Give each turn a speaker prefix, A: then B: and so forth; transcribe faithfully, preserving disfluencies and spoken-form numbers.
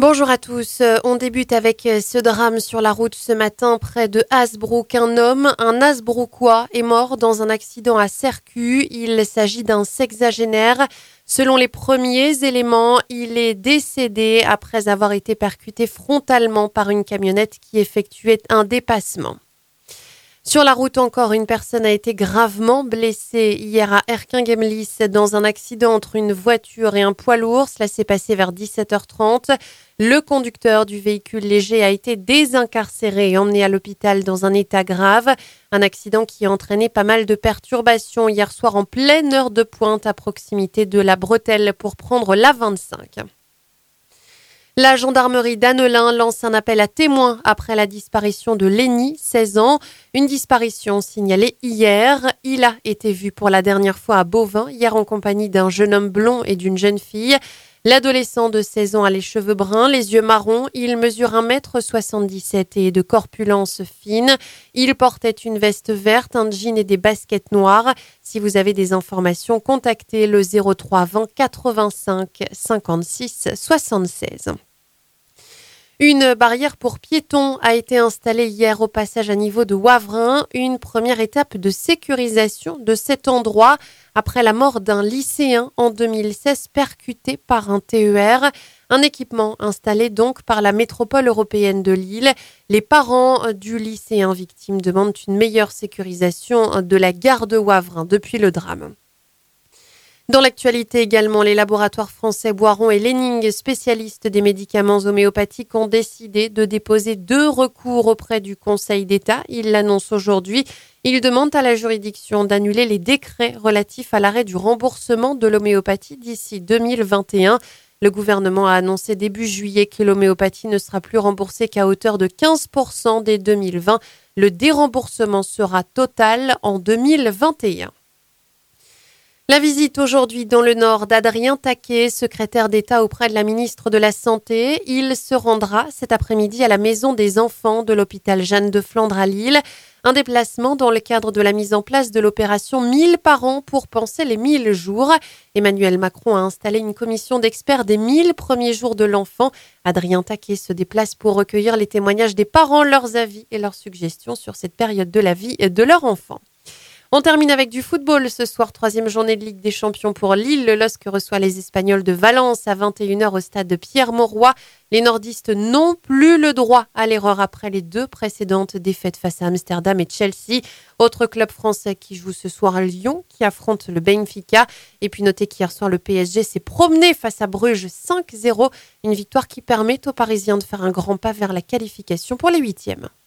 A: Bonjour à tous. Euh, On débute avec euh, ce drame sur la route ce matin près de Hasbrook. Un homme, un Hasbrookois, est mort dans un accident à Sercu. Il s'agit d'un sexagénaire. Selon les premiers éléments, il est décédé après avoir été percuté frontalement par une camionnette qui effectuait un dépassement. Sur la route encore, une personne a été gravement blessée hier à Erquin-Gemlis dans un accident entre une voiture et un poids lourd. Cela s'est passé vers dix-sept heures trente. Le conducteur du véhicule léger a été désincarcéré et emmené à l'hôpital dans un état grave. Un accident qui a entraîné pas mal de perturbations hier soir en pleine heure de pointe à proximité de la bretelle pour prendre l'A vingt-cinq. La gendarmerie d'Annelin lance un appel à témoins après la disparition de Lenny, seize ans. Une disparition signalée hier. Il a été vu pour la dernière fois à Beauvais, hier en compagnie d'un jeune homme blond et d'une jeune fille. L'adolescent de seize ans a les cheveux bruns, les yeux marrons. Il mesure un mètre soixante-dix-sept et est de corpulence fine. Il portait une veste verte, un jean et des baskets noires. Si vous avez des informations, contactez le zéro trois vingt quatre-vingt-cinq cinquante-six soixante-seize. Une barrière pour piétons a été installée hier au passage à niveau de Wavrin, une première étape de sécurisation de cet endroit après la mort d'un lycéen en deux mille seize percuté par un T E R. Un équipement installé donc par la métropole européenne de Lille. Les parents du lycéen victime demandent une meilleure sécurisation de la gare de Wavrin depuis le drame. Dans l'actualité également, les laboratoires français Boiron et Lenning, spécialistes des médicaments homéopathiques, ont décidé de déposer deux recours auprès du Conseil d'État. Ils l'annoncent aujourd'hui. Ils demandent à la juridiction d'annuler les décrets relatifs à l'arrêt du remboursement de l'homéopathie d'ici deux mille vingt et un. Le gouvernement a annoncé début juillet que l'homéopathie ne sera plus remboursée qu'à hauteur de quinze pour cent dès deux mille vingt. Le déremboursement sera total en deux mille vingt et un. La visite aujourd'hui dans le Nord d'Adrien Taquet, secrétaire d'État auprès de la ministre de la Santé. Il se rendra cet après-midi à la maison des enfants de l'hôpital Jeanne de Flandre à Lille. Un déplacement dans le cadre de la mise en place de l'opération mille parents pour penser les mille jours. Emmanuel Macron a installé une commission d'experts des mille premiers jours de l'enfant. Adrien Taquet se déplace pour recueillir les témoignages des parents, leurs avis et leurs suggestions sur cette période de la vie de leur enfant. On termine avec du football ce soir, troisième journée de Ligue des Champions pour Lille. Le L O S C reçoit les Espagnols de Valence à vingt et une heures au stade de Pierre-Mauroy. Les nordistes n'ont plus le droit à l'erreur après les deux précédentes défaites face à Amsterdam et Chelsea. Autre club français qui joue ce soir, Lyon, qui affronte le Benfica. Et puis notez qu'hier soir, le P S G s'est promené face à Bruges cinq zéro. Une victoire qui permet aux Parisiens de faire un grand pas vers la qualification pour les huitièmes.